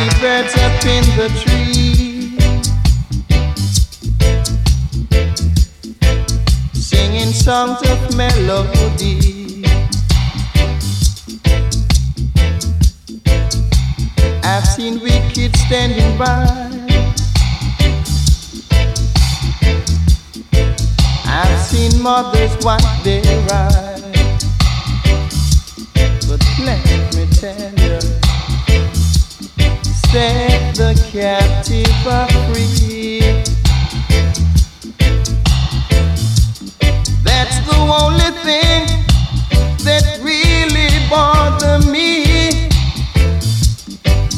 Early birds up in the tree, singing songs of melody. I've seen wicked standing by, I've seen mothers wipe their eyes. But let me tell you, set the captive free. That's the only thing that really bothers me.